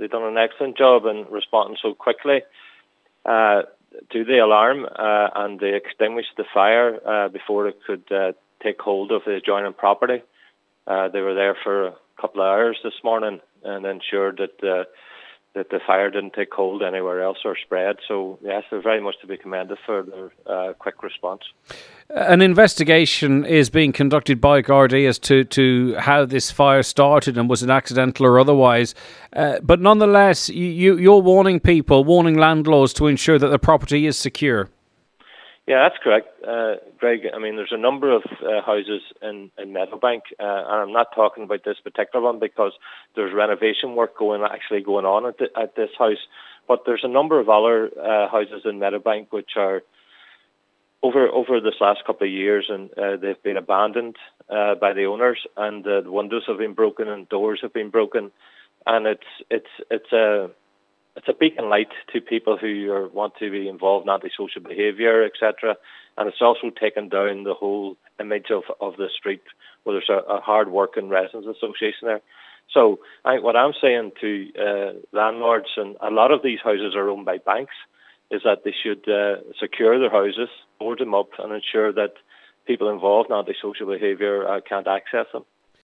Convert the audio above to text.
they've done an excellent job in responding so quickly to the alarm, and they extinguished the fire before it could take hold of the adjoining property. They were there for a couple of hours this morning and ensured that the fire didn't take hold anywhere else or spread. So, yes, they're very much to be commended for their quick response. An investigation is being conducted by Gardaí as to how this fire started and was it accidental or otherwise. But nonetheless, you're warning landlords to ensure that the property is secure. Yeah, that's correct, Greg. I mean, there's a number of houses in Meadowbank, and I'm not talking about this particular one because there's renovation work going on at this house. But there's a number of other houses in Meadowbank which are over this last couple of years, and they've been abandoned by the owners, and the windows have been broken and doors have been broken, and it's a beacon light to people who want to be involved in antisocial behaviour, etc. And it's also taken down the whole image of the street, where there's a hard-working residents association there. So what I'm saying to landlords, and a lot of these houses are owned by banks, is that they should secure their houses, board them up, and ensure that people involved in antisocial behaviour can't access them.